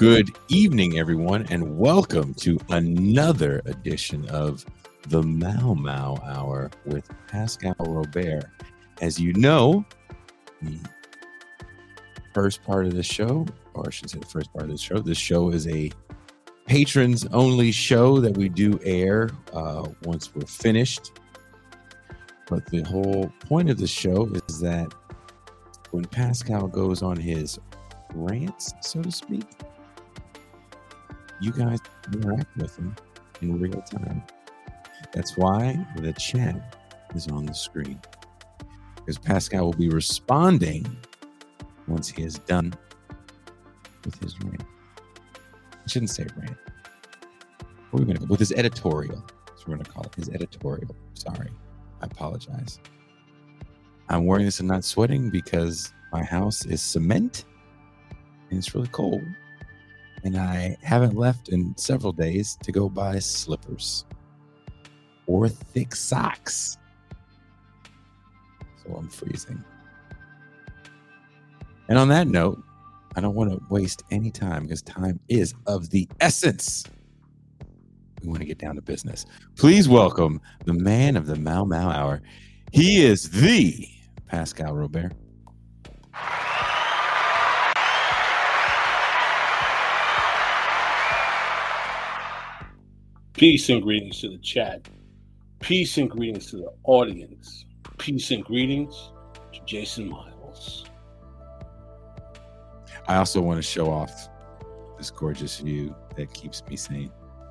Good evening, everyone, and welcome to another edition of the Mau Mau Hour with Pascal Robert. As you know, the first part of the show, or I should say the first part of the show, this show is a patrons-only show that we do air once we're finished. But the whole point of the show is that when Pascal goes on his rants, so to speak, you guys interact with him in real time. That's why the chat is on the screen, because Pascal will be responding once he is done with his rant. I shouldn't say rant. What are we going to go with? His editorial. That's what we're going to call it. His editorial. Sorry. I apologize. I'm wearing this and not sweating because my house is cement and it's really cold. And I haven't left in several days to go buy slippers or thick socks. So I'm freezing. And on that note, I don't want to waste any time because time is of the essence. We want to get down to business. Please welcome the man of the Mau Mau Hour. He is the Pascal Robert. Peace and greetings to the chat. Peace and greetings to the audience. Peace and greetings to Jason Miles. I also want to show off this gorgeous view that keeps me sane.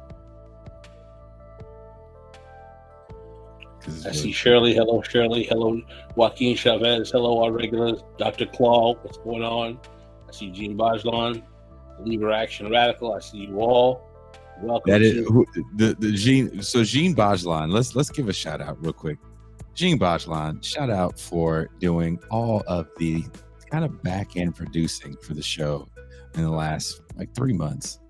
I see Shirley. Hello, Shirley. Hello, Joaquin Chavez. Hello, our regulars. Dr. Claw. What's going on? I see Gene Bajlan, Believer Action Radical. I see you all. Welcome. That is the Gene. So Gene Bajlan. Let's give a shout out real quick. Gene Bajlan, shout out for doing all of the kind of back end producing for the show in the last 3 months.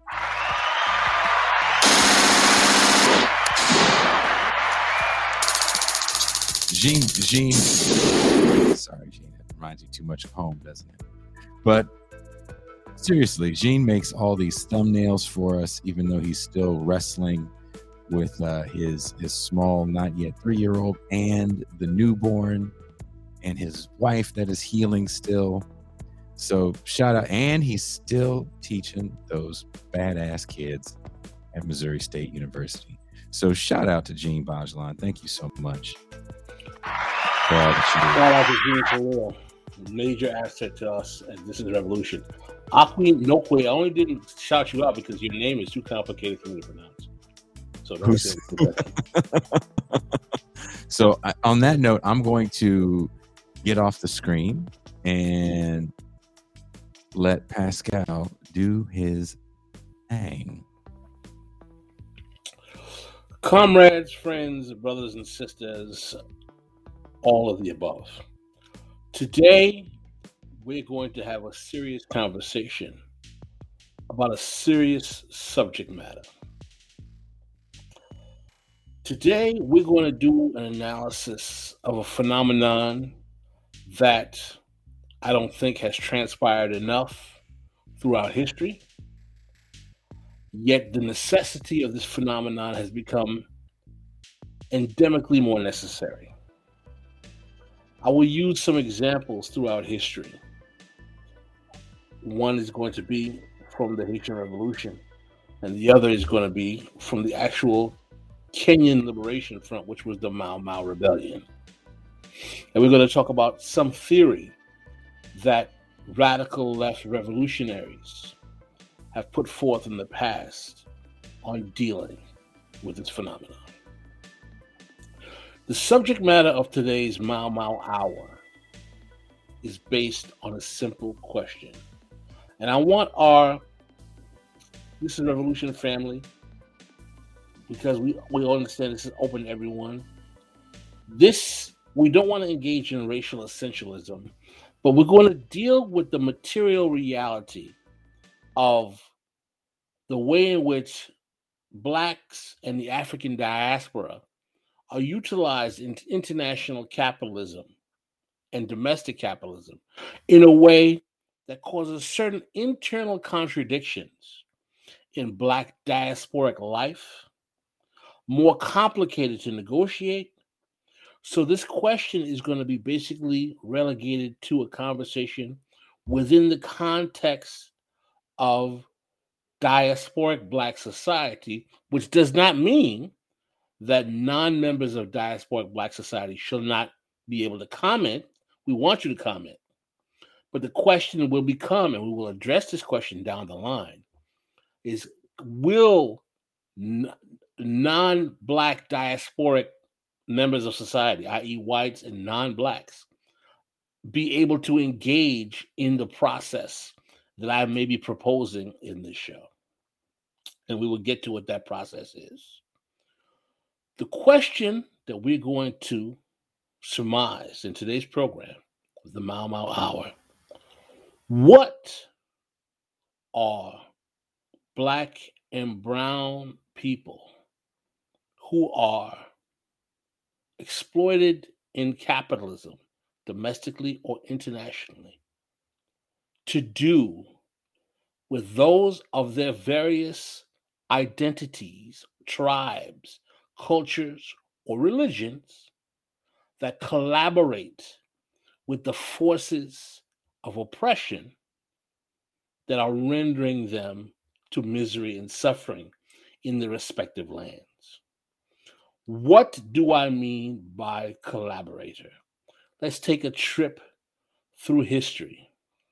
Gene. Sorry, Gene. It reminds you too much of home, doesn't it? But seriously, Gene makes all these thumbnails for us, even though he's still wrestling with his small, not yet 3-year-old, and the newborn, and his wife that is healing still. So shout out, and he's still teaching those badass kids at Missouri State University. So shout out to Gene Bajlan. Thank you so much. Shout out to Gene for real. Major asset to us, and this is a revolution. Akmi Nokwe, I only didn't shout you out because your name is too complicated for me to pronounce. So that's So on that note, I'm going to get off the screen and let Pascal do his thing. Comrades, friends, brothers and sisters, all of the above. Today, we're going to have a serious conversation about a serious subject matter. Today, we're going to do an analysis of a phenomenon that I don't think has transpired enough throughout history. Yet the necessity of this phenomenon has become endemically more necessary. I will use some examples throughout history. One is going to be from the Haitian Revolution, and the other is going to be from the actual Kenyan Liberation Front, which was the Mau Mau Rebellion. And we're going to talk about some theory that radical left revolutionaries have put forth in the past on dealing with this phenomenon. The subject matter of today's Mau Mau Hour is based on a simple question. And I want our This is Revolution family, because we all understand this is open to everyone. We don't want to engage in racial essentialism, but we're going to deal with the material reality of the way in which Blacks and the African diaspora are utilized in international capitalism and domestic capitalism in a way that causes certain internal contradictions in Black diasporic life, more complicated to negotiate. So this question is going to be basically relegated to a conversation within the context of diasporic Black society, which does not mean that non-members of diasporic Black society shall not be able to comment. We want you to comment. But the question will become, and we will address this question down the line, is will non-Black diasporic members of society, i.e. whites and non-Blacks, be able to engage in the process that I may be proposing in this show? And we will get to what that process is. The question that we're going to surmise in today's program, the Mau Mau Hour, what are Black and brown people who are exploited in capitalism, domestically or internationally, to do with those of their various identities, tribes, cultures, or religions that collaborate with the forces of oppression that are rendering them to misery and suffering in their respective lands? What do I mean by collaborator? Let's take a trip through history.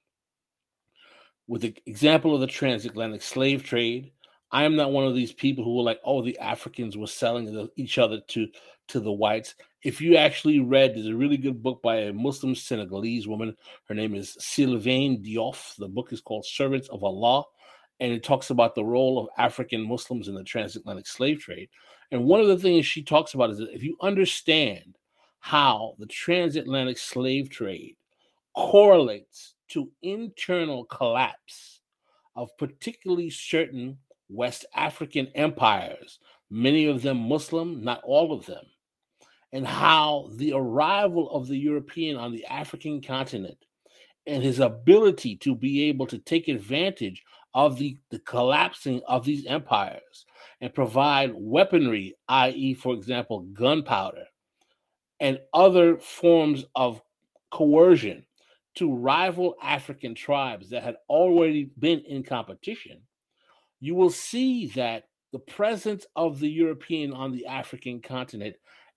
With the example of the transatlantic slave trade, I am not one of these people who were like, oh, the Africans were selling each other to the whites. If you actually read, there's a really good book by a Muslim Senegalese woman. Her name is Sylvain Diouf. The book is called Servants of Allah, and it talks about the role of African Muslims in the transatlantic slave trade. And one of the things she talks about is that if you understand how the transatlantic slave trade correlates to internal collapse of particularly certain West African empires, many of them Muslim, not all of them, and how the arrival of the European on the African continent and his ability to be able to take advantage of the collapsing of these empires and provide weaponry, i.e., for example, gunpowder and other forms of coercion to rival African tribes that had already been in competition, you will see that the presence of the European on the African continent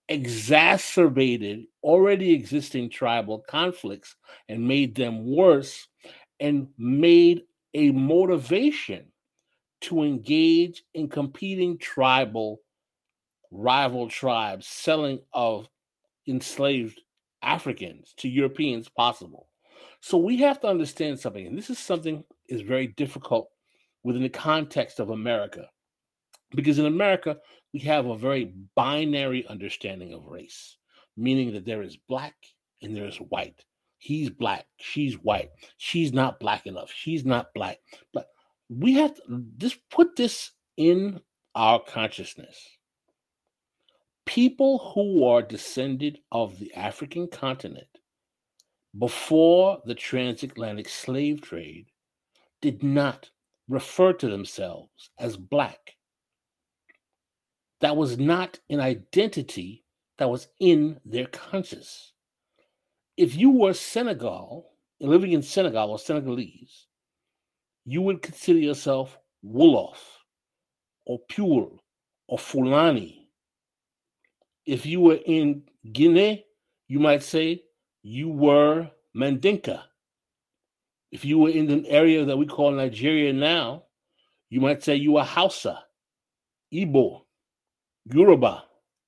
exacerbated already existing tribal conflicts and made them worse, and made a motivation to engage in competing tribal rival tribes selling of enslaved Africans to Europeans possible. So we have to understand something, and this is something is very difficult within the context of America, because in America we have a very binary understanding of race, meaning that there is Black and there is white. He's Black, she's white. She's not Black enough, she's not Black. But we have to just put this in our consciousness. People who are descended of the African continent before the transatlantic slave trade did not refer to themselves as Black. That was not an identity that was in their conscious. If you were living in Senegal or Senegalese, you would consider yourself Wolof or Pure or Fulani. If you were in Guinea, you might say you were Mandinka. If you were in the area that we call Nigeria now, you might say you were Hausa, Igbo, Yoruba.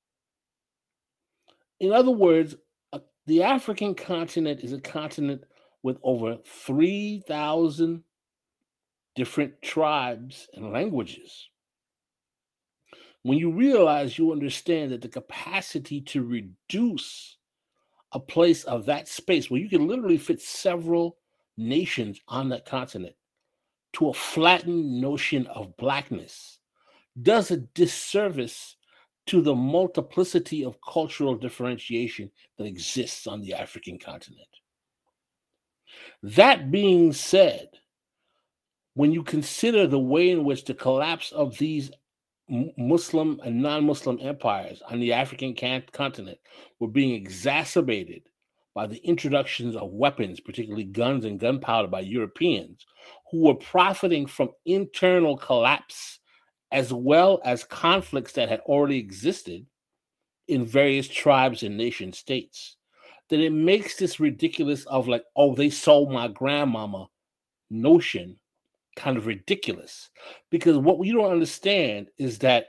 In other words, the African continent is a continent with over 3,000 different tribes and languages. When you realize, you understand that the capacity to reduce a place of that space where you can literally fit several nations on that continent to a flattened notion of Blackness does a disservice to the multiplicity of cultural differentiation that exists on the African continent. That being said, when you consider the way in which the collapse of these Muslim and non-Muslim empires on the African continent were being exacerbated by the introductions of weapons, particularly guns and gunpowder, by Europeans who were profiting from internal collapse as well as conflicts that had already existed in various tribes and nation states, then it makes this ridiculous of like, oh, they sold my grandmama notion kind of ridiculous. Because what we don't understand is that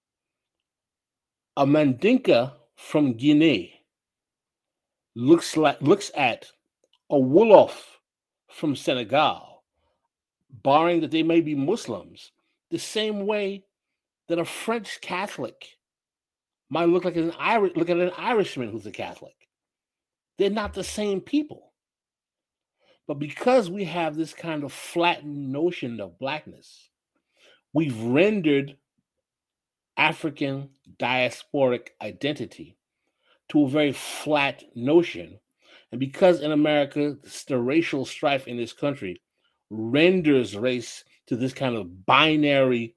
a Mandinka from Guinea looks at a Wolof from Senegal, barring that they may be Muslims, the same way that a French Catholic might look at an Irishman who's a Catholic. They're not the same people. But because we have this kind of flattened notion of blackness, we've rendered African diasporic identity to a very flat notion. And because in America, the racial strife in this country renders race to this kind of binary,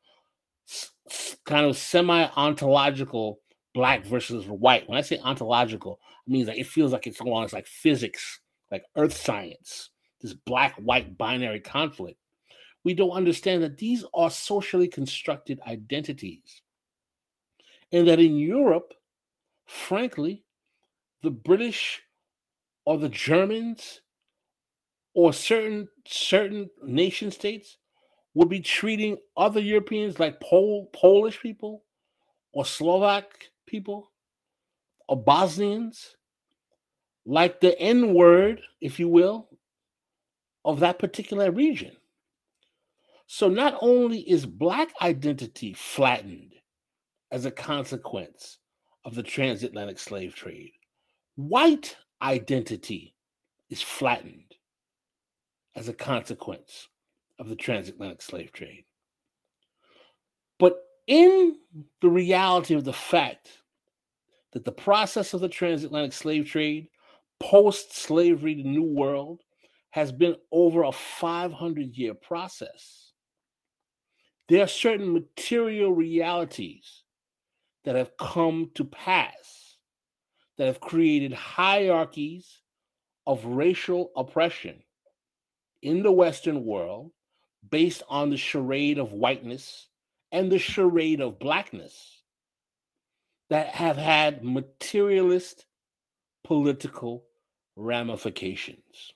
kind of semi-ontological black versus white. When I say ontological, it means that it feels like it's along, it's like physics, like earth science, this black-white binary conflict. We don't understand that these are socially constructed identities. And that in Europe, frankly, the British or the Germans or certain nation states would be treating other Europeans like Polish people or Slovak people or Bosnians like the N-word, if you will, of that particular region. So not only is Black identity flattened as a consequence of the transatlantic slave trade, white identity is flattened as a consequence of the transatlantic slave trade. But in the reality of the fact that the process of the transatlantic slave trade, post-slavery, the New World, has been over a 500-year process, there are certain material realities that have come to pass that have created hierarchies of racial oppression in the Western world based on the charade of whiteness and the charade of blackness that have had materialist political ramifications.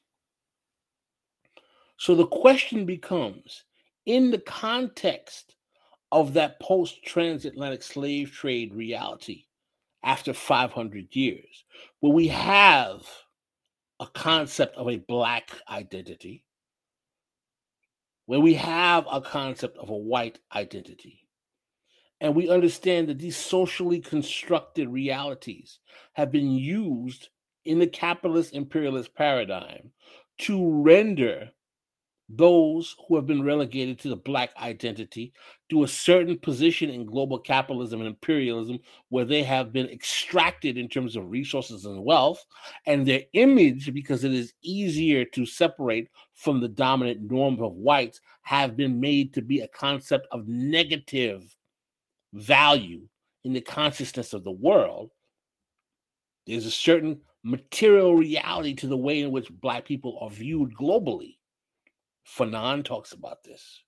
So the question becomes, in the context of that post-transatlantic slave trade reality after 500 years, where we have a concept of a Black identity, where we have a concept of a white identity, and we understand that these socially constructed realities have been used in the capitalist imperialist paradigm to render those who have been relegated to the Black identity to a certain position in global capitalism and imperialism where they have been extracted in terms of resources and wealth, and their image, because it is easier to separate from the dominant norm of whites, have been made to be a concept of negative value in the consciousness of the world. There's a certain material reality to the way in which Black people are viewed globally. Fanon talks about this.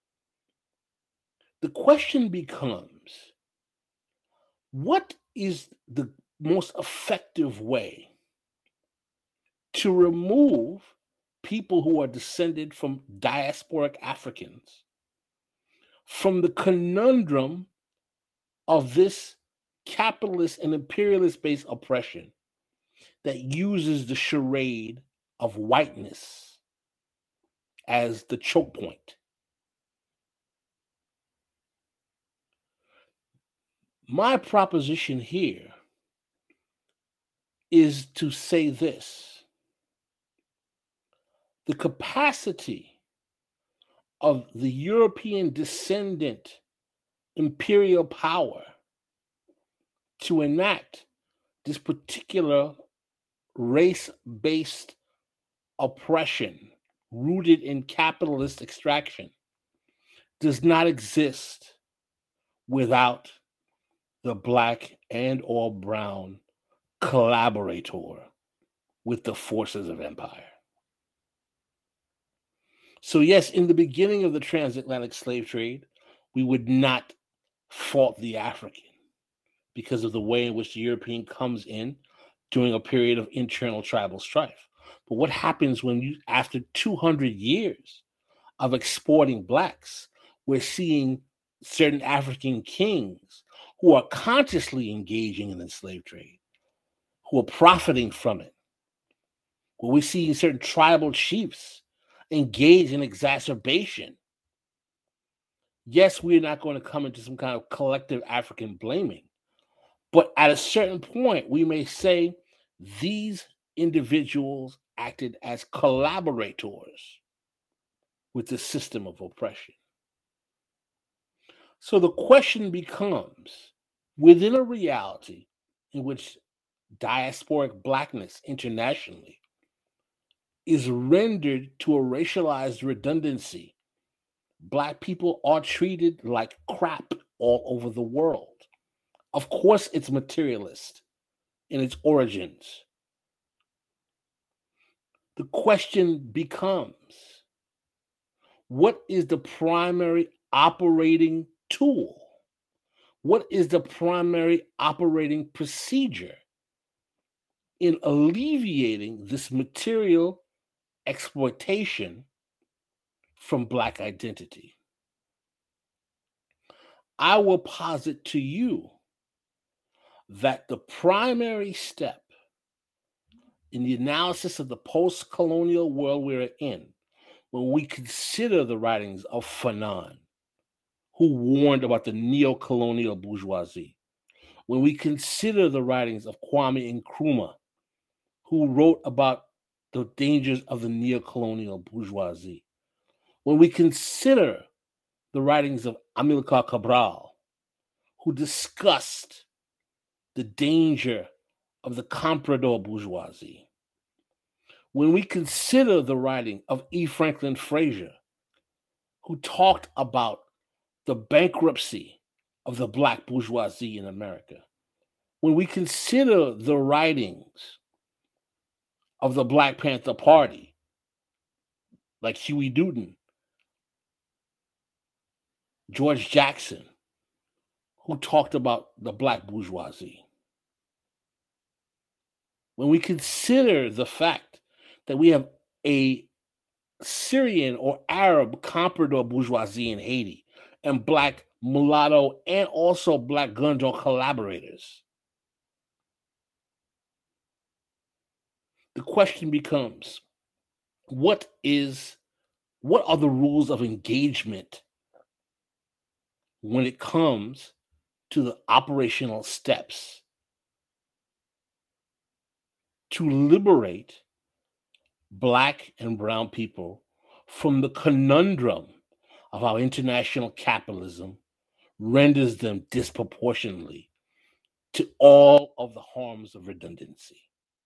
The question becomes, what is the most effective way to remove people who are descended from diasporic Africans from the conundrum of this capitalist and imperialist-based oppression that uses the charade of whiteness as the choke point? My proposition here is to say this: the capacity of the European descendant imperial power to enact this particular race-based oppression rooted in capitalist extraction does not exist without the black and or brown collaborator with the forces of empire. So yes, in the beginning of the transatlantic slave trade, we would not fault the African because of the way in which the European comes in during a period of internal tribal strife. But what happens when you, after 200 years of exporting blacks, we're seeing certain African kings who are consciously engaging in the slave trade, who are profiting from it. Where we're seeing certain tribal chiefs engage in exacerbation. Yes, we're not going to come into some kind of collective African blaming, but at a certain point, we may say these individuals acted as collaborators with the system of oppression. So the question becomes, within a reality in which diasporic blackness internationally is rendered to a racialized redundancy, black people are treated like crap all over the world. Of course, it's materialist in its origins. The question becomes, what is the primary operating tool? What is the primary operating procedure in alleviating this material exploitation from black identity? I will posit to you that the primary step in the analysis of the post-colonial world we're in, when we consider the writings of Fanon, who warned about the neo-colonial bourgeoisie, when we consider the writings of Kwame Nkrumah, who wrote about the dangers of the neo-colonial bourgeoisie, when we consider the writings of Amilcar Cabral, who discussed the danger of the comprador bourgeoisie, when we consider the writing of E. Franklin Frazier, who talked about the bankruptcy of the black bourgeoisie in America, when we consider the writings of the Black Panther Party, like Huey Newton, George Jackson, who talked about the black bourgeoisie, when we consider the fact that we have a Syrian or Arab comprador bourgeoisie in Haiti and black mulatto and also black gunjo collaborators, the question becomes, what are the rules of engagement when it comes to the operational steps to liberate black and brown people from the conundrum of how international capitalism renders them disproportionately to all of the harms of redundancy?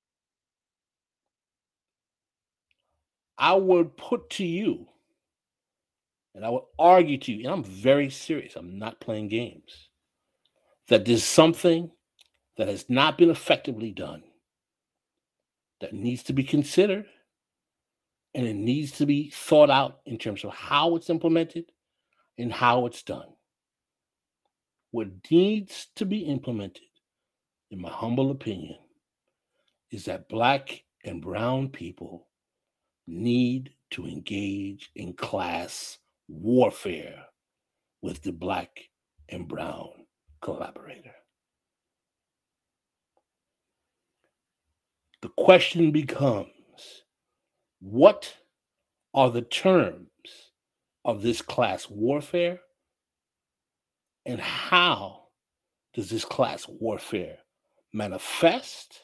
I would put to you, and I would argue to you, and I'm very serious, I'm not playing games, that there's something that has not been effectively done that needs to be considered, and it needs to be thought out in terms of how it's implemented and how it's done. What needs to be implemented, in my humble opinion, is that black and brown people need to engage in class warfare with the black and brown collaborator. The question becomes, what are the terms of this class warfare, and how does this class warfare manifest?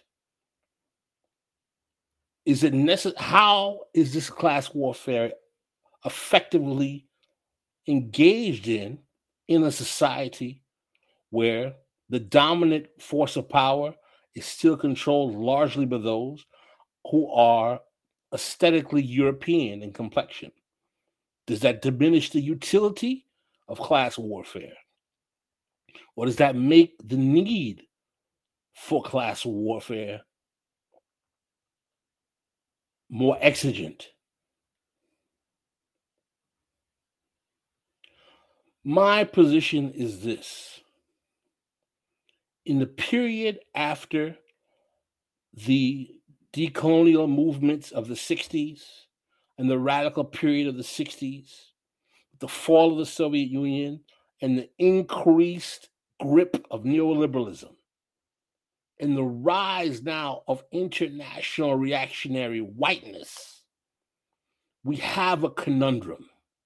How is this class warfare effectively engaged in a society where the dominant force of power is still controlled largely by those who are aesthetically European in complexion? Does that diminish the utility of class warfare? Or does that make the need for class warfare more exigent? My position is this. In the period after the decolonial movements of the 60s and the radical period of the 60s, the fall of the Soviet Union, and the increased grip of neoliberalism, and the rise now of international reactionary whiteness, we have a conundrum.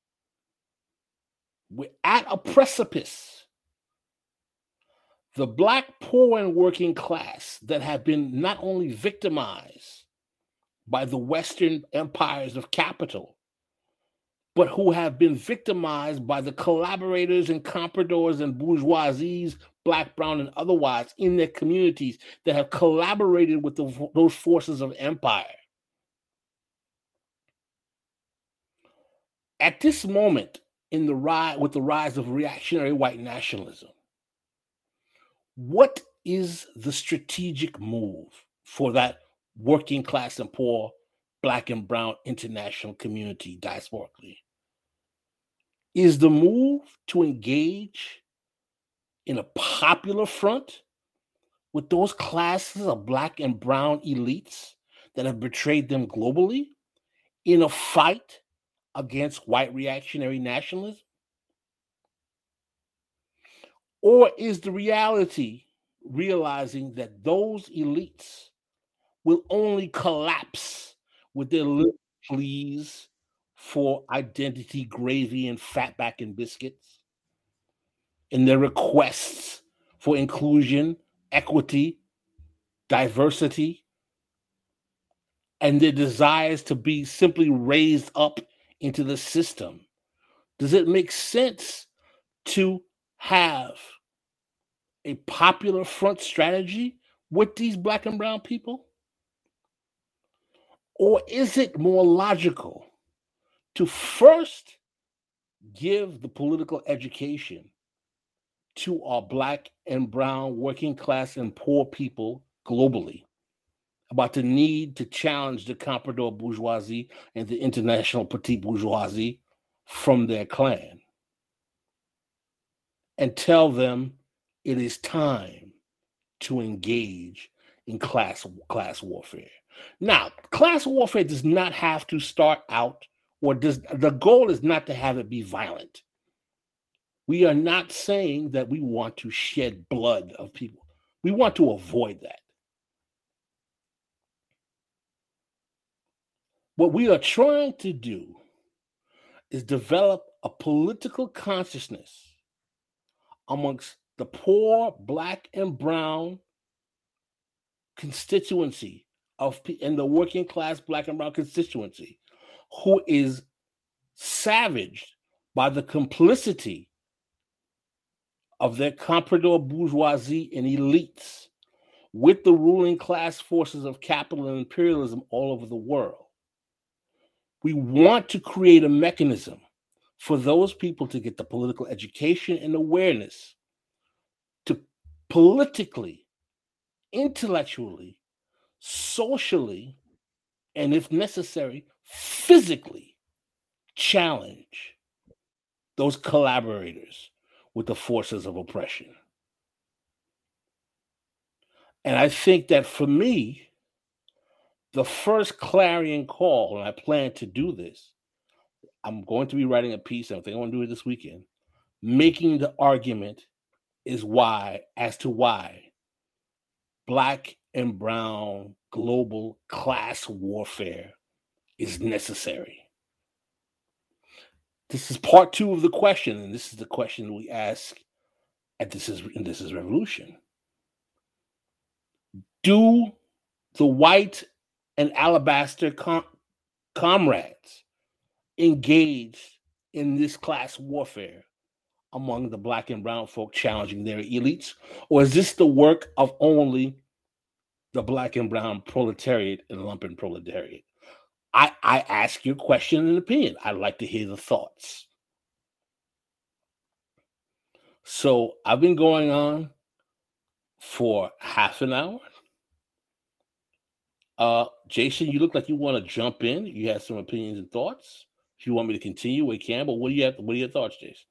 We're at a precipice. The Black, poor, and working class that have been not only victimized by the Western empires of capital, but who have been victimized by the collaborators and compradors and bourgeoisies, Black, brown, and otherwise, in their communities that have collaborated with those forces of empire. At this moment, with the rise of reactionary white nationalism, what is the strategic move for that working class and poor, Black and brown international community diasporically? Is the move to engage in a popular front with those classes of Black and brown elites that have betrayed them globally in a fight against white reactionary nationalism? Or is the reality realizing that those elites will only collapse with their little pleas for identity, gravy, and fatback and biscuits, and their requests for inclusion, equity, diversity, and their desires to be simply raised up into the system? Does it make sense to have a popular front strategy with these Black and brown people? Or is it more logical to first give the political education to our Black and brown working class and poor people globally about the need to challenge the comprador bourgeoisie and the international petite bourgeoisie from their clan, and tell them it is time to engage in class warfare? Now, class warfare does not have to start out, the goal is not to have it be violent. We are not saying that we want to shed blood of people. We want to avoid that. What we are trying to do is develop a political consciousness amongst the poor, Black and brown constituency and the working class Black and brown constituency, who is savaged by the complicity of their comprador bourgeoisie and elites with the ruling class forces of capital and imperialism all over the world. We want to create a mechanism for those people to get the political education and awareness to politically, intellectually, socially, and if necessary, physically challenge those collaborators with the forces of oppression. And I think that for me, the first clarion call, and I plan to do this, I'm going to be writing a piece, I think I want to do it this weekend, making the argument as to why Black and brown global class warfare is necessary. This is part 2 of the question, and this is the question we ask at This Is Revolution. Do the white and alabaster comrades engage in this class warfare among the Black and brown folk challenging their elites? Or is this the work of only the Black and brown proletariat and lumpen proletariat? I ask your question and opinion. I'd like to hear the thoughts. So I've been going on for half an hour. Jason, you look like you want to jump in. You have some opinions and thoughts. If you want me to continue, we can. But what do you have? What are your thoughts, Jason?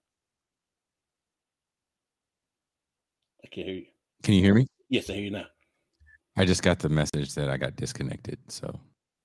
I can't hear you. Can you hear me? Yes, I hear you now. I just got the message that I got disconnected. So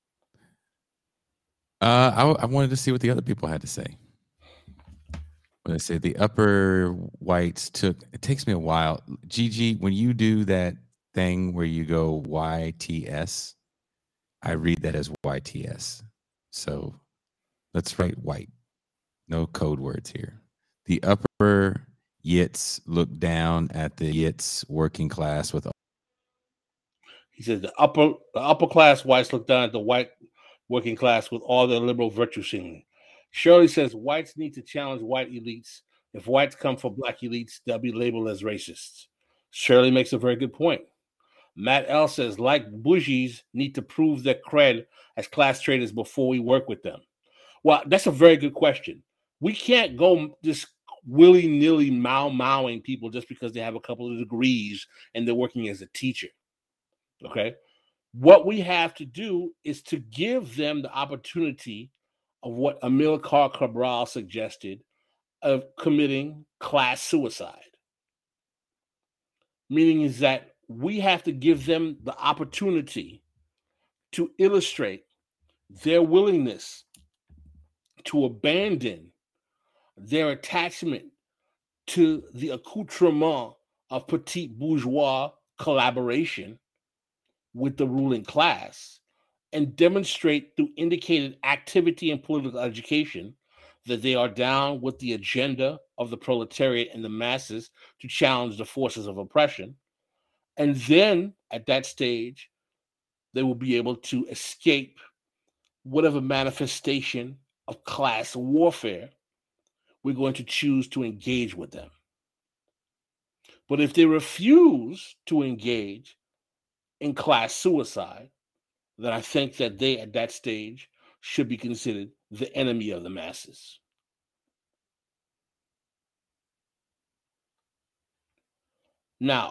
I wanted to see what the other people had to say. When they say the upper whites took, it takes me a while. Gigi, when you do that thing where you go YTS, I read that as YTS. So let's write white. No code words here. The upper Yits look down at the Yits working class with. He says the upper class whites look down at the white working class with all their liberal virtue signaling. Shirley says whites need to challenge white elites. If whites come for black elites, they'll be labeled as racists. Shirley makes a very good point. Matt L says, like bougies need to prove their cred as class traders before we work with them. Well, that's a very good question. We can't go just willy-nilly mowing people just because they have a couple of degrees and they're working as a teacher. Okay? What we have to do is to give them the opportunity of what Amilcar Cabral suggested of committing class suicide. Meaning is that we have to give them the opportunity to illustrate their willingness to abandon their attachment to the accoutrement of petit bourgeois collaboration with the ruling class and demonstrate through indicated activity in political education that they are down with the agenda of the proletariat and the masses to challenge the forces of oppression. And then at that stage, they will be able to escape whatever manifestation of class warfare we're going to choose to engage with them. But if they refuse to engage in class suicide, then I think that they, at that stage, should be considered the enemy of the masses. Now,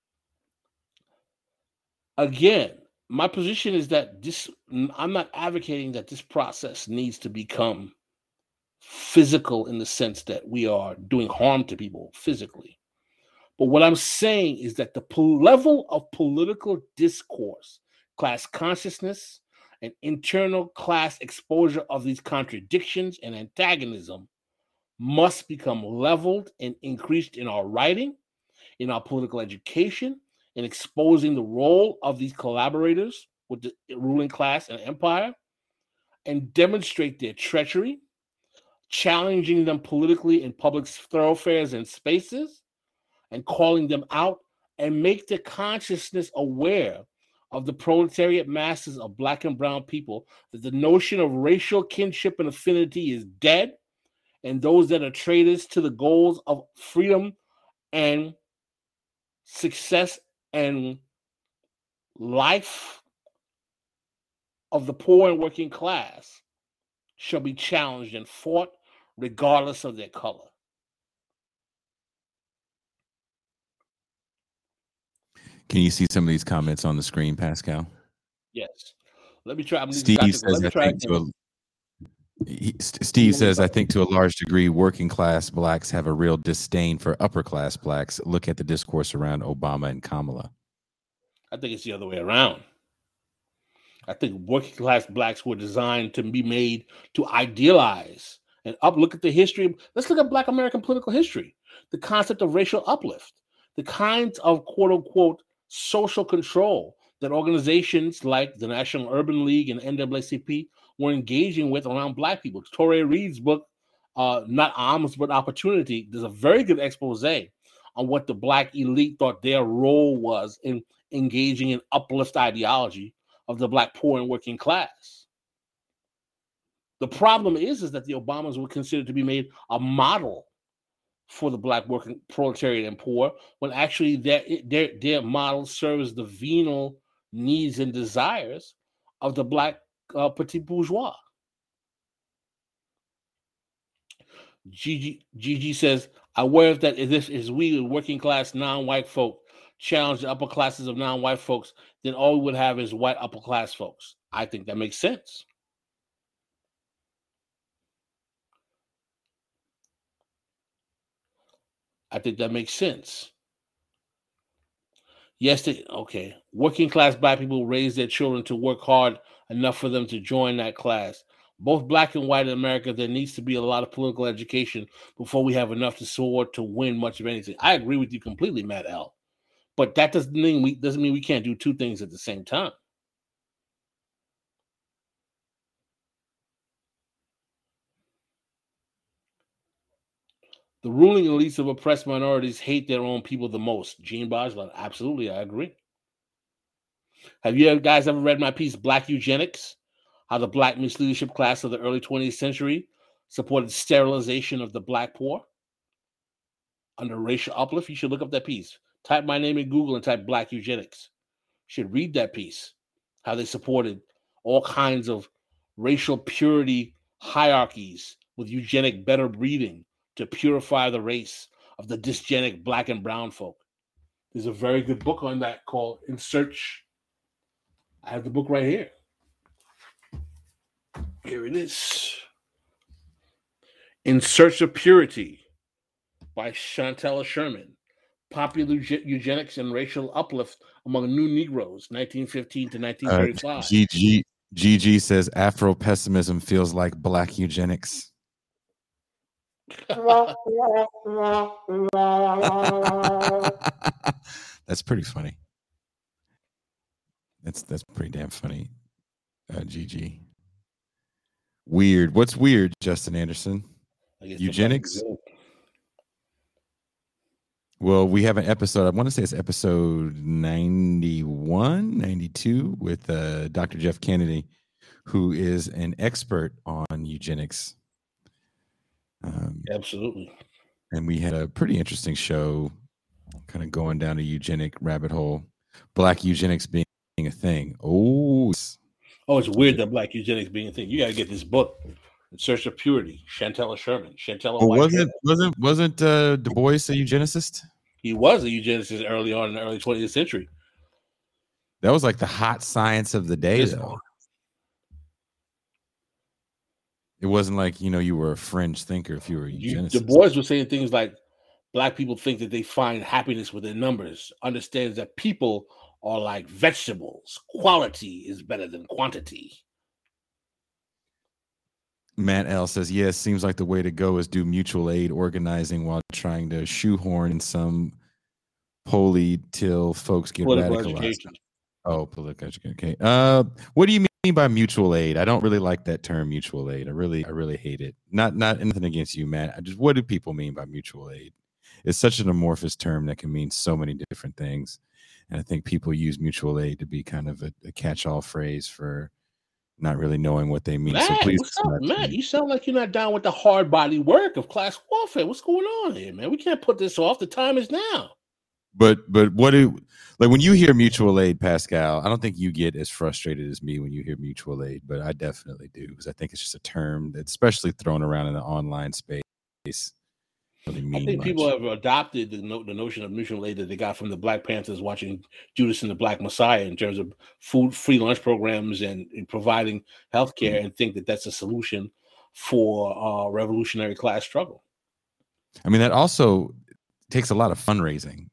again, my position is that I'm not advocating that this process needs to become physical in the sense that we are doing harm to people physically. But what I'm saying is that the level of political discourse, class consciousness, and internal class exposure of these contradictions and antagonism must become leveled and increased in our writing, in our political education, in exposing the role of these collaborators with the ruling class and empire, and demonstrate their treachery, challenging them politically in public thoroughfares and spaces, and calling them out, and make their consciousness aware of the proletariat masses of black and brown people, that the notion of racial kinship and affinity is dead, and those that are traitors to the goals of freedom and success and life of the poor and working class shall be challenged and fought regardless of their color. Can you see some of these comments on the screen, Pascal? Yes. Let me try. Steve says, I think to a large degree, working class blacks have a real disdain for upper class blacks. Look at the discourse around Obama and Kamala. I think it's the other way around. I think working class blacks were designed to be made to idealize and look at the history. Let's look at Black American political history, the concept of racial uplift, the kinds of quote unquote social control that organizations like the National Urban League and NAACP were engaging with around Black people. Touré Reed's book, Not Arms But Opportunity, there's a very good expose on what the Black elite thought their role was in engaging in uplift ideology of the Black poor and working class. The problem is that the Obamas were considered to be made a model for the Black working proletariat and poor, when actually their model serves the venal needs and desires of the Black petit bourgeois. Gigi says, I worry that if this is we, working class non-white folk, challenge the upper classes of non-white folks, then all we would have is white upper class folks. I think that makes sense. I think that makes sense. Yes, okay. Working class black people raise their children to work hard enough for them to join that class. Both black and white in America, there needs to be a lot of political education before we have enough to soar to win much of anything. I agree with you completely, Matt L. But that doesn't mean we can't do two things at the same time. The ruling elites of oppressed minorities hate their own people the most. Gene Boswell, absolutely, I agree. Have you guys ever read my piece, Black Eugenics? How the black misleadership class of the early 20th century supported sterilization of the black poor under racial uplift? You should look up that piece. Type my name in Google and type Black Eugenics. You should read that piece. How they supported all kinds of racial purity hierarchies with eugenic better breeding to purify the race of the dysgenic black and brown folk. There's a very good book on that called In Search. I have the book right here. Here it is. In Search of Purity by Chantella Sherman. Popular Eugenics and Racial Uplift Among New Negroes, 1915 to 1935. GG says Afro-pessimism feels like black eugenics. That's pretty funny. That's pretty damn funny. GG. Weird. What's weird, Justin Anderson? Eugenics? Well, we have an episode, I want to say it's episode 91, 92 with Dr. Jeff Kennedy, who is an expert on eugenics. Absolutely. And we had a pretty interesting show kind of going down a eugenic rabbit hole. Black eugenics being a thing. It's weird that black eugenics being a thing. You got to get this book, In Search of Purity, Chantella Sherman. Wasn't Du Bois a eugenicist? He was a eugenicist early on in the early 20th century. That was like the hot science of the day, though. It wasn't like, you were a fringe thinker if you were a eugenicist. Du Bois was saying things like, black people think that they find happiness within numbers, understands that people are like vegetables. Quality is better than quantity. Matt L says, yes, seems like the way to go is do mutual aid organizing while trying to shoehorn in some poly till folks get radicalized. Education. Oh, political education. Okay. What do you mean by mutual aid? I don't really like that term, mutual aid. I really hate it. Not anything against you, Matt. What do people mean by mutual aid? It's such an amorphous term that can mean so many different things. And I think people use mutual aid to be kind of a catch-all phrase for not really knowing what they mean. Matt, so please, Matt, you sound like you're not down with the hard body work of class warfare. What's going on here, man? We can't put this off. The time is now. But when you hear mutual aid, Pascal, I don't think you get as frustrated as me when you hear mutual aid, but I definitely do, because I think it's just a term that's especially thrown around in the online space. Really I think people have adopted the notion of mutual aid that they got from the Black Panthers watching Judas and the Black Messiah in terms of free lunch programs and providing healthcare, and think that that's a solution for revolutionary class struggle. I mean, that also takes a lot of fundraising.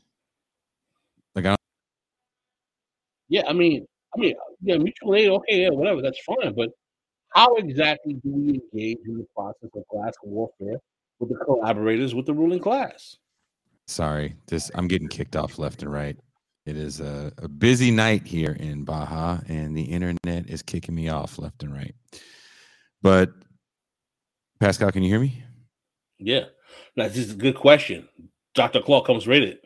Mutual aid, okay, yeah, whatever, that's fine. But how exactly do we engage in the process of class warfare with the collaborators with the ruling class? Sorry, I'm getting kicked off left and right. It is a busy night here in Baja, and the internet is kicking me off left and right. But Pascal, can you hear me? Yeah, that's just a good question. Dr. Claw comes rated.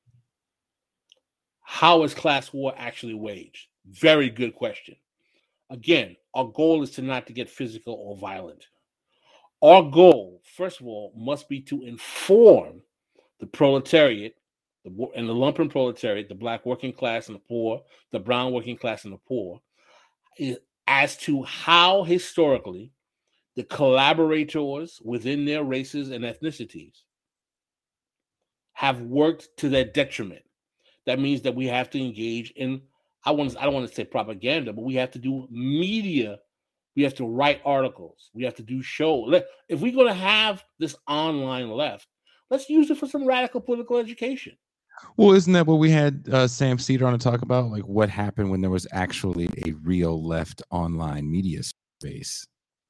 How is class war actually waged? Very good question. Again, our goal is not to get physical or violent. Our goal, first of all, must be to inform the proletariat and the lumpen proletariat, the black working class and the poor, the brown working class and the poor, as to how historically the collaborators within their races and ethnicities have worked to their detriment. That means that we have to engage in, I don't want to say propaganda, but we have to do media. We have to write articles. We have to do shows. If we're going to have this online left, let's use it for some radical political education. Well, isn't that what we had Sam Cedar on to talk about? Like what happened when there was actually a real left online media space?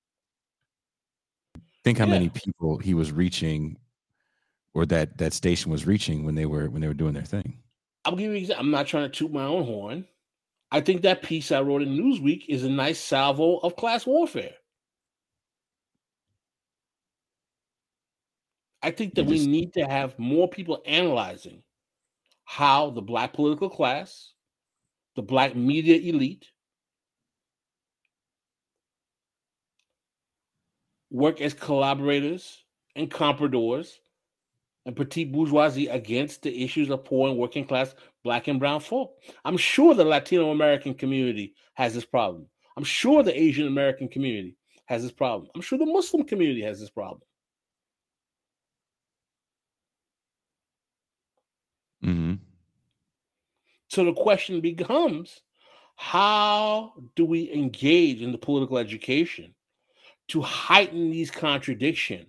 Think how many people he was reaching, or that station was reaching when they were doing their thing. I'll give you an example. I'm not trying to toot my own horn. I think that piece I wrote in Newsweek is a nice salvo of class warfare. I think that we need to have more people analyzing how the Black political class, the Black media elite, work as collaborators and compradors and petite bourgeoisie against the issues of poor and working class Black and brown folk. I'm sure the Latino American community has this problem. I'm sure the Asian American community has this problem. I'm sure the Muslim community has this problem. Mm-hmm. So the question becomes, how do we engage in the political education to heighten these contradictions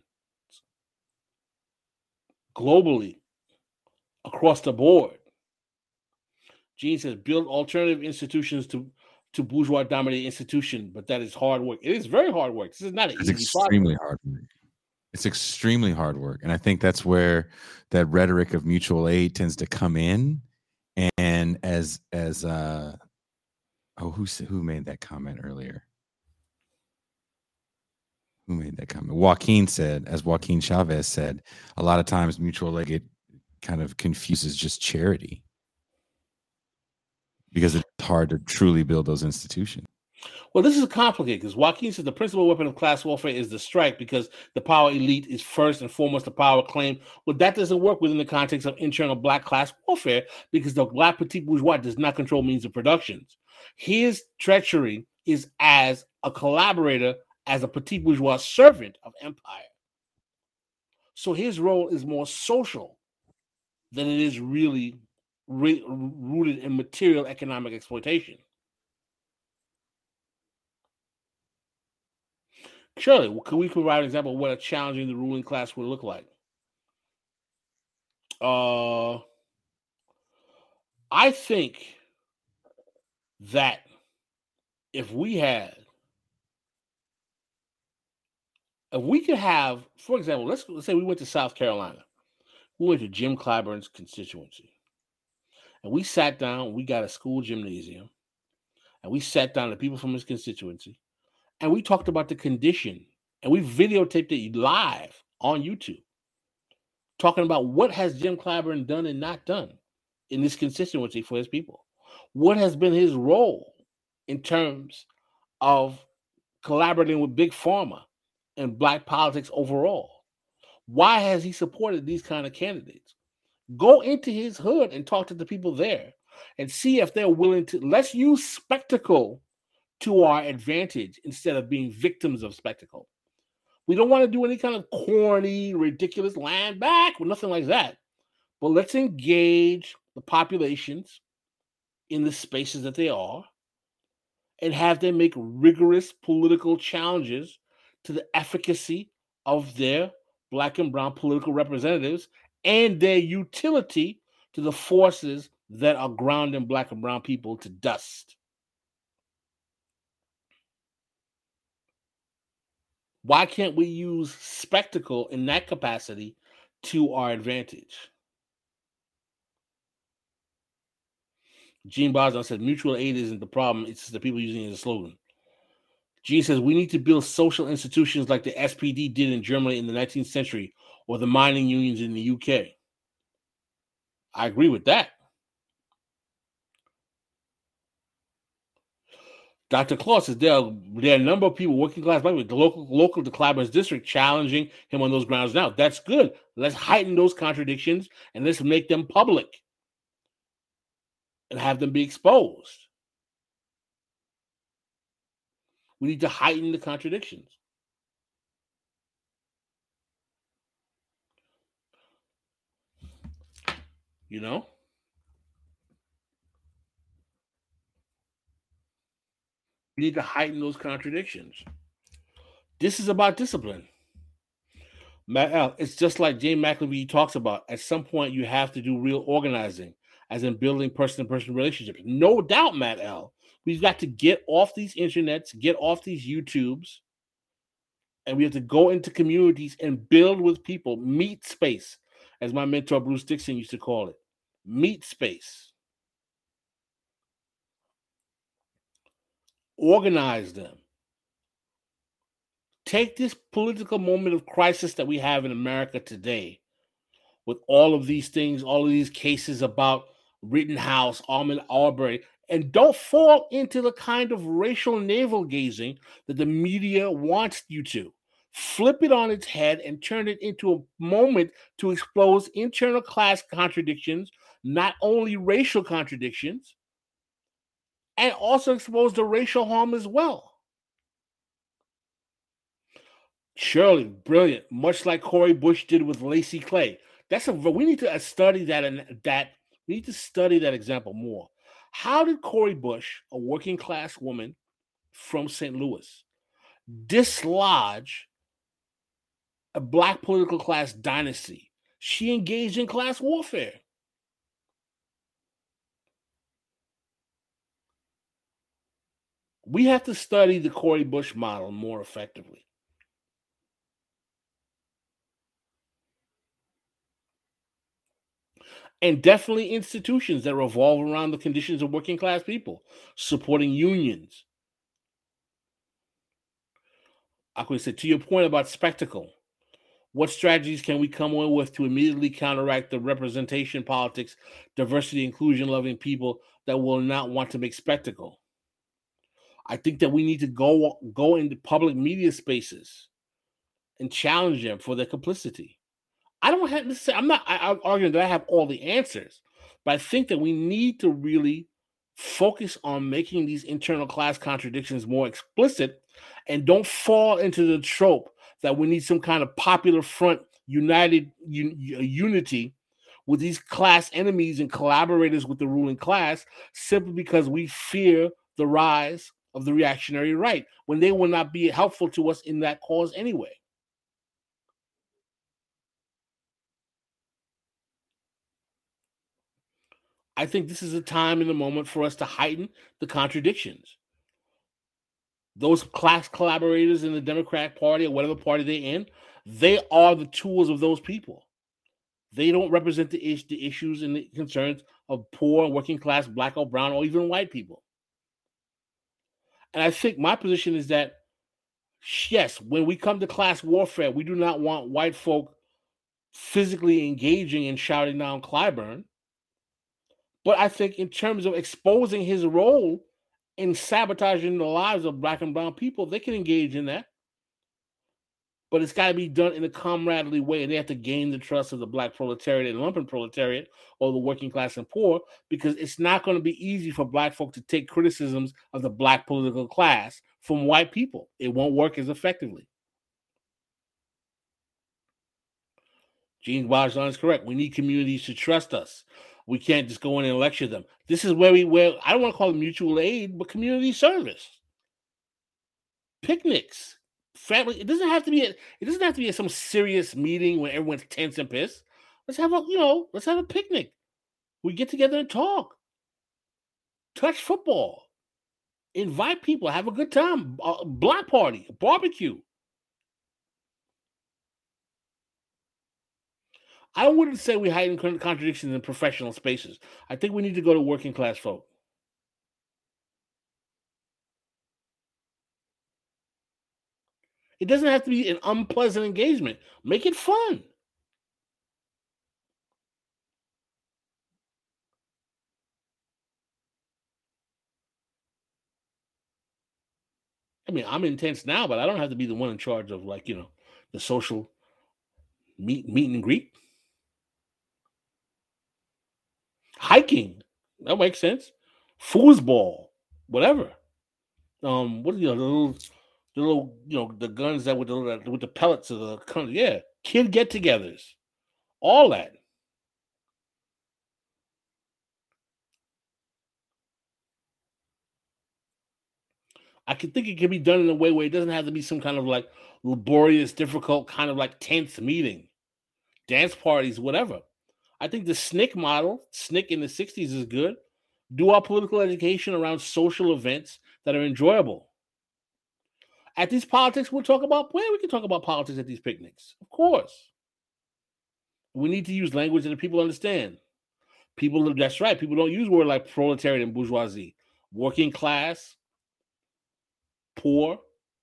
globally, across the board? Gene says, build alternative institutions to bourgeois-dominated institutions, but that is hard work. It is very hard work. This is not an easy process. Extremely hard work. It's extremely hard work. And I think that's where that rhetoric of mutual aid tends to come in. And who made that comment earlier? Who made that comment? Joaquin Chavez said, a lot of times mutual aid kind of confuses just charity because it's hard to truly build those institutions. Well, this is complicated because Joaquin says the principal weapon of class warfare is the strike because the power elite is first and foremost the power claim. Well, that doesn't work within the context of internal Black class warfare because the Black petit bourgeois does not control means of production. His treachery is as a collaborator, as a petit bourgeois servant of empire. So his role is more social than it is really rooted in material economic exploitation. Surely, could we provide an example of what a challenging the ruling class would look like? I think that if we could have, for example, let's say we went to South Carolina. We went to Jim Clyburn's constituency. And we sat down, we got a school gymnasium, and we sat down the people from his constituency, and we talked about the condition, and we videotaped it live on YouTube, talking about what has Jim Clyburn done and not done in this constituency for his people. What has been his role in terms of collaborating with Big Pharma and Black politics overall? Why has he supported these kind of candidates? Go into his hood and talk to the people there and see if they're willing to. Let's use spectacle to our advantage instead of being victims of spectacle. We don't want to do any kind of corny, ridiculous land back or nothing like that. But let's engage the populations in the spaces that they are and have them make rigorous political challenges to the efficacy of their Black and brown political representatives and their utility to the forces that are grounding Black and brown people to dust. Why can't we use spectacle in that capacity to our advantage? Gene Boston said, mutual aid isn't the problem. It's just the people using it as a slogan. Gene says, we need to build social institutions like the SPD did in Germany in the 19th century or the mining unions in the UK. I agree with that. Dr. Claus says there are a number of people, working class black, with the local to Clyburn's district challenging him on those grounds now. That's good. Let's heighten those contradictions and let's make them public and have them be exposed. We need to heighten the contradictions. You know? We need to heighten those contradictions. This is about discipline. It's just like Jay McAfee talks about. At some point, you have to do real organizing, as in building person-to-person relationships. No doubt, Matt L. We've got to get off these internets, get off these YouTubes, and we have to go into communities and build with people. Meet space, as my mentor Bruce Dixon used to call it. Meet space. Organize them. Take this political moment of crisis that we have in America today, with all of these things, all of these cases about Rittenhouse, Ahmaud Arbery, and don't fall into the kind of racial navel gazing that the media wants you to. Flip it on its head and turn it into a moment to expose internal class contradictions, not only racial contradictions, and also expose the racial harm as well. Surely, brilliant, much like Cori Bush did with Laci Clay. We need to study that, and we need to study that example more. How did Cori Bush, a working class woman from St. Louis, dislodge a black political class dynasty? She engaged in class warfare. We have to study the Cori Bush model more effectively. And definitely institutions that revolve around the conditions of working class people, supporting unions. I could say, to your point about spectacle, what strategies can we come up with to immediately counteract the representation politics, diversity, inclusion loving people that will not want to make spectacle? I think that we need to go into public media spaces and challenge them for their complicity. I don't have to say, I'm arguing that I have all the answers, but I think that we need to really focus on making these internal class contradictions more explicit, and don't fall into the trope that we need some kind of popular front unity with these class enemies and collaborators with the ruling class, simply because we fear the rise of the reactionary right, when they will not be helpful to us in that cause anyway. I think this is a time and a moment for us to heighten the contradictions. Those class collaborators in the Democratic Party or whatever party they're in, they are the tools of those people. They don't represent the issues and the concerns of poor, working class, black or brown, or even white people. And I think my position is that, yes, when we come to class warfare, we do not want white folk physically engaging and shouting down Clyburn. But I think in terms of exposing his role in sabotaging the lives of black and brown people, they can engage in that. But it's got to be done in a comradely way, and they have to gain the trust of the black proletariat and lumpen proletariat, or the working class and poor, because it's not going to be easy for black folk to take criticisms of the black political class from white people. It won't work as effectively. Gene Washington is correct. We need communities to trust us. We can't just go in and lecture them. This is where I don't want to call it mutual aid, but community service. Picnics. Family. It doesn't have to be some serious meeting where everyone's tense and pissed. Let's have a picnic. We get together and talk. Touch football. Invite people, have a good time. Block party, barbecue. I wouldn't say we heighten contradictions in professional spaces. I think we need to go to working class folk. It doesn't have to be an unpleasant engagement. Make it fun. I mean, I'm intense now, but I don't have to be the one in charge of, like, the social meet and greet. Hiking, that makes sense. Foosball, whatever. What are the little The little, the guns that with the pellets of the country. Yeah, kid get-togethers, all that. I can think it can be done in a way where it doesn't have to be some kind of like laborious, difficult kind of like tense meeting, dance parties, whatever. I think the SNCC model, SNCC in the 60s is good. Do our political education around social events that are enjoyable. At these politics, we can talk about politics at these picnics. Of course. We need to use language that people understand. That's right. People don't use words like proletariat and bourgeoisie. Working class, poor.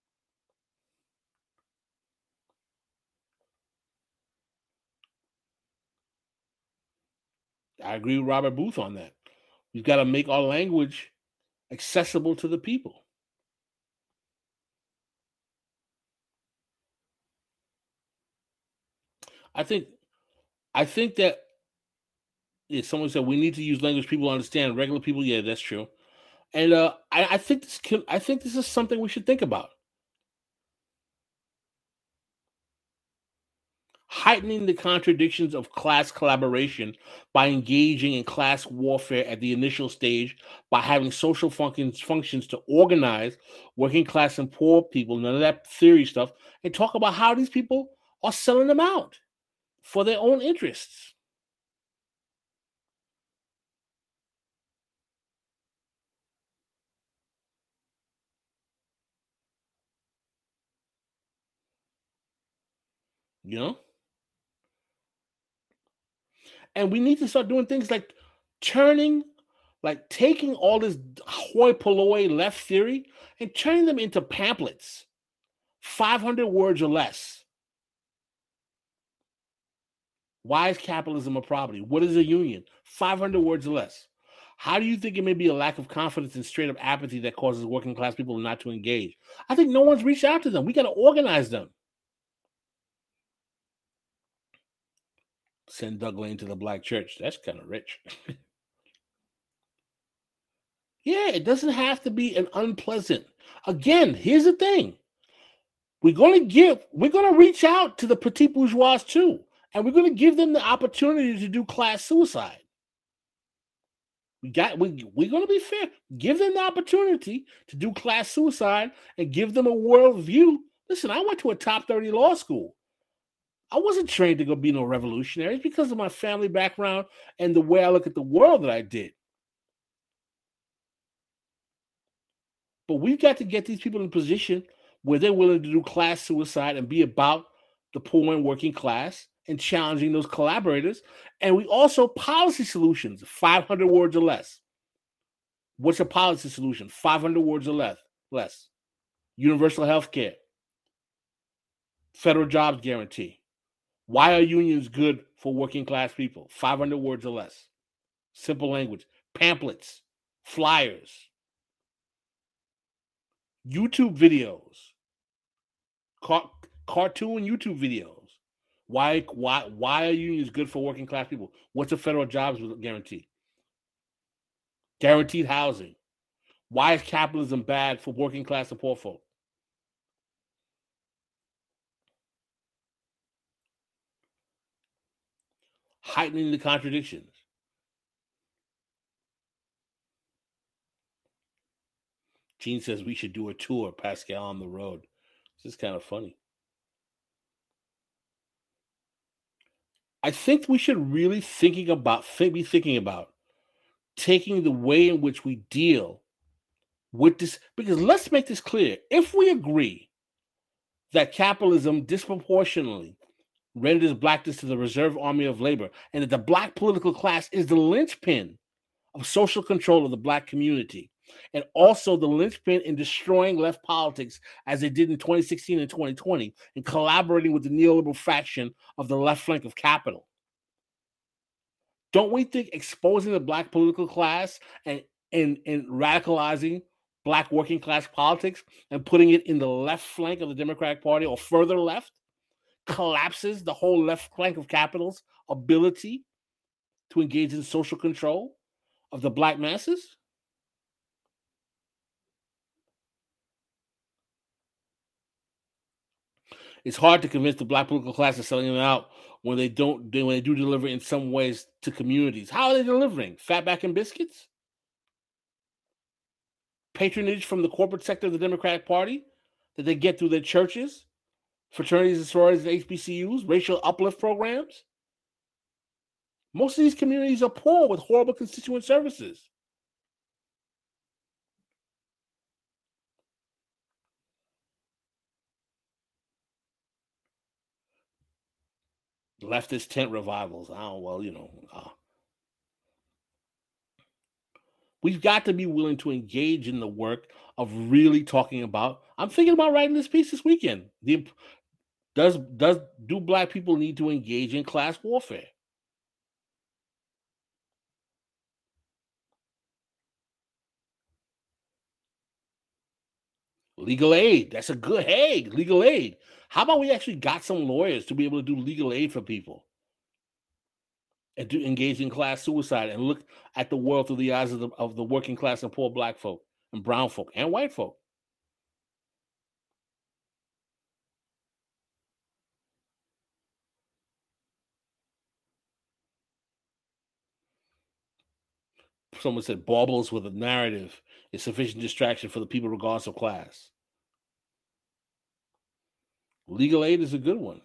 I agree with Robert Booth on that. We've got to make our language accessible to the people. I think that someone said we need to use language people understand. Regular people, yeah, that's true. And I think this is something we should think about. Heightening the contradictions of class collaboration by engaging in class warfare at the initial stage, by having social functions to organize working class and poor people, none of that theory stuff, and talk about how these people are selling them out for their own interests. And we need to start doing things like taking all this hoi polloi left theory and turning them into pamphlets, 500 words or less. Why is capitalism a property? What is a union? 500 words or less. How do you think it may be a lack of confidence and straight up apathy that causes working class people not to engage? I think no one's reached out to them. We got to organize them. Send Doug Lane to the black church. That's kind of rich. Yeah, it doesn't have to be an unpleasant. Again, here's the thing. We're going to reach out to the petit bourgeois too. And we're going to give them the opportunity to do class suicide. We're going to be fair. Give them the opportunity to do class suicide and give them a world view. Listen, I went to a top 30 law school. I wasn't trained to go be no revolutionary because of my family background and the way I look at the world that I did. But we've got to get these people in a position where they're willing to do class suicide and be about the poor and working class and challenging those collaborators. And we also policy solutions, 500 words or less. What's a policy solution? 500 words or less. Universal health care. Federal jobs guarantee. Why are unions good for working class people? 500 words or less. Simple language. Pamphlets. Flyers. YouTube videos. Cartoon YouTube videos. Why are unions good for working class people? What's a federal jobs guarantee? Guaranteed housing. Why is capitalism bad for working class and poor folk? Heightening the contradictions. Gene says we should do a tour, Pascal, on the road. This is kind of funny. I think we should really be thinking about taking the way in which we deal with this, because let's make this clear. If we agree that capitalism disproportionately renders blackness to the reserve army of labor, and that the black political class is the linchpin of social control of the black community, and also the linchpin in destroying left politics as they did in 2016 and 2020, and collaborating with the neoliberal faction of the left flank of capital. Don't we think exposing the black political class and radicalizing black working class politics and putting it in the left flank of the Democratic Party or further left collapses the whole left flank of capital's ability to engage in social control of the black masses? It's hard to convince the black political class of selling them out when they don't when they do deliver in some ways to communities. How are they delivering? Fatback and biscuits? Patronage from the corporate sector of the Democratic Party that they get through their churches, fraternities and sororities and HBCUs, racial uplift programs? Most of these communities are poor with horrible constituent services. Leftist tent revivals. We've got to be willing to engage in the work of really talking about. I'm thinking about writing this piece this weekend. Do black people need to engage in class warfare? Legal aid. That's a good legal aid. How about we actually got some lawyers to be able to do legal aid for people and to engage in class suicide and look at the world through the eyes of the working class and poor black folk and brown folk and white folk? Someone said baubles with a narrative is sufficient distraction for the people regardless of class. Legal aid is a good one.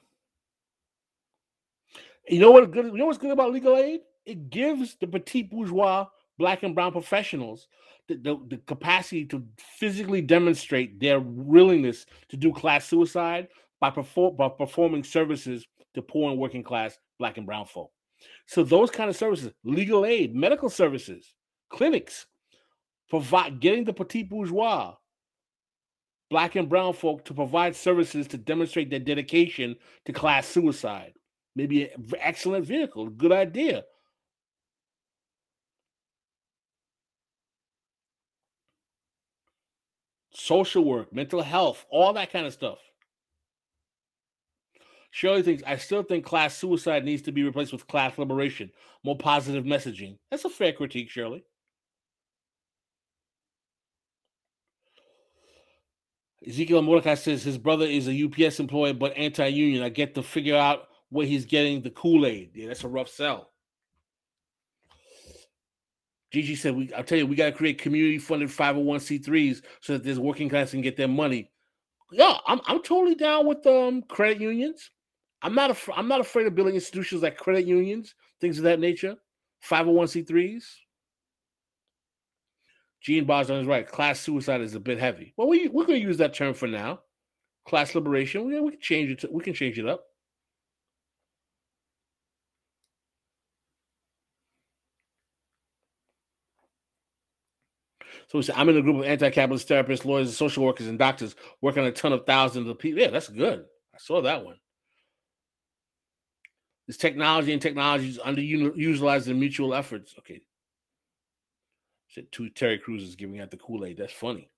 You know what's good about legal aid? It gives the petit bourgeois, black and brown professionals the capacity to physically demonstrate their willingness to do class suicide by performing services to poor and working class black and brown folk. So those kind of services, legal aid, medical services, clinics, getting the petit bourgeois, black and brown folk to provide services to demonstrate their dedication to class suicide. Maybe an excellent vehicle, good idea. Social work, mental health, all that kind of stuff. Shirley thinks, I still think class suicide needs to be replaced with class liberation, more positive messaging. That's a fair critique, Shirley. Ezekiel Mordecai says his brother is a UPS employee but anti-union. I get to figure out where he's getting the Kool-Aid. Yeah, that's a rough sell. Gigi said, I'll tell you, we got to create community-funded 501c3s so that this working class can get their money. Yeah, I'm totally down with credit unions. I'm not afraid of building institutions like credit unions, things of that nature, 501c3s. Gene Boston is right. Class suicide is a bit heavy. Well, we're going to use that term for now. Class liberation. We can change it. We can change it up. So we said, I'm in a group of anti-capitalist therapists, lawyers, social workers, and doctors working on a ton of thousands of people. Yeah, that's good. I saw that one. This technology is underutilized in mutual efforts. Okay. Said two Terry Crews is giving out the Kool-Aid. That's funny.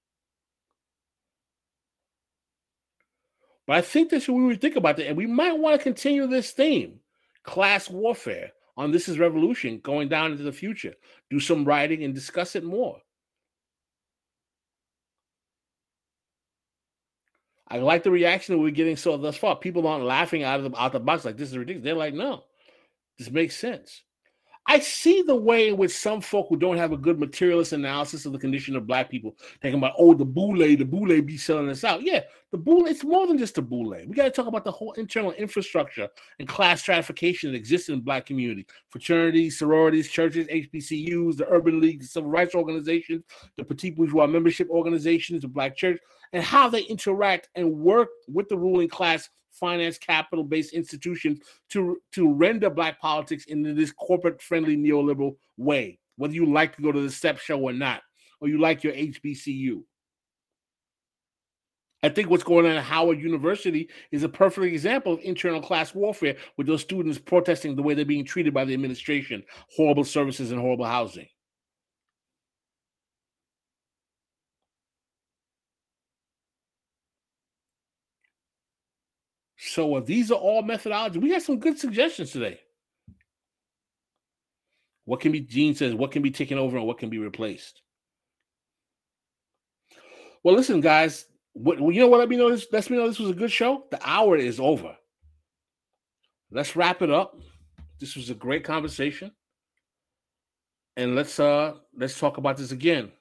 But I think that's what we would think about that. And we might want to continue this theme, class warfare, on This Is Revolution, going down into the future. Do some writing and discuss it more. I like the reaction that we're getting so thus far. People aren't laughing out the box like this is ridiculous. They're like, no, this makes sense. I see the way in which some folk who don't have a good materialist analysis of the condition of black people talking about, the boule be selling us out. Yeah, the boule, it's more than just the boule. We got to talk about the whole internal infrastructure and class stratification that exists in the black community. Fraternities, sororities, churches, HBCUs, the urban leagues, the civil rights organizations, the petit bourgeois membership organizations, the black church, and how they interact and work with the ruling class finance capital-based institutions to render black politics into this corporate-friendly neoliberal way, whether you like to go to the step show or not, or you like your HBCU. I think what's going on at Howard University is a perfect example of internal class warfare with those students protesting the way they're being treated by the administration, horrible services and horrible housing. So these are all methodologies. We got some good suggestions today. What can be, Gene says, what can be taken over and what can be replaced? Well, listen, guys, You know what? Let me know this. Let me know this was a good show. The hour is over. Let's wrap it up. This was a great conversation, and let's talk about this again.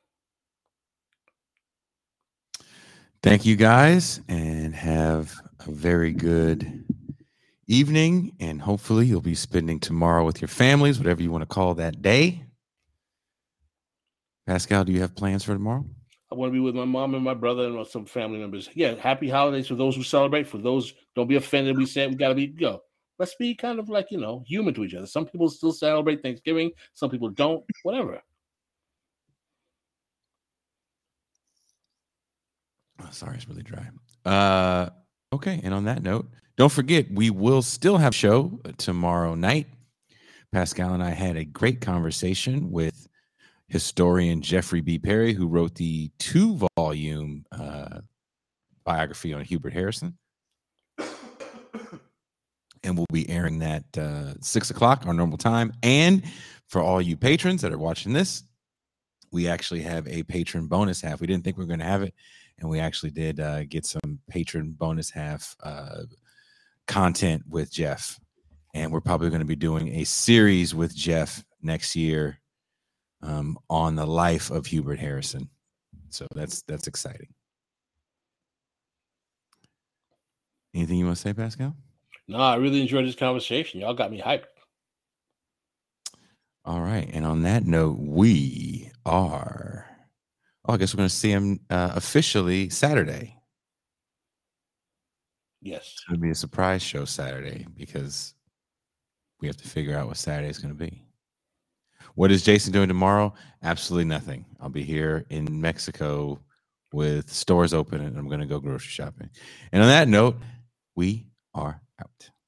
Thank you guys, and have a very good evening, and hopefully you'll be spending tomorrow with your families, whatever you want to call that day. Pascal, do you have plans for tomorrow? I want to be with my mom and my brother and some family members. Yeah, happy holidays for those who celebrate. For those, don't be offended. We said we got to be let's be kind of like, human to each other. Some people still celebrate Thanksgiving. Some people don't. Whatever. Oh, sorry, it's really dry. Okay, and on that note, don't forget, we will still have a show tomorrow night. Pascal and I had a great conversation with historian Jeffrey B. Perry, who wrote the 2-volume biography on Hubert Harrison. And we'll be airing that 6 o'clock, our normal time. And for all you patrons that are watching this, we actually have a patron bonus half. We didn't think we were going to have it, and we actually did get some patron bonus half content with Jeff. And we're probably going to be doing a series with Jeff next year on the life of Hubert Harrison. So that's exciting. Anything you want to say, Pascal? No, I really enjoyed this conversation. Y'all got me hyped. All right. And on that note, we are... I guess we're going to see him officially Saturday. Yes. It's going to be a surprise show Saturday because we have to figure out what Saturday is going to be. What is Jason doing tomorrow? Absolutely nothing. I'll be here in Mexico with stores open, and I'm going to go grocery shopping. And on that note, we are out.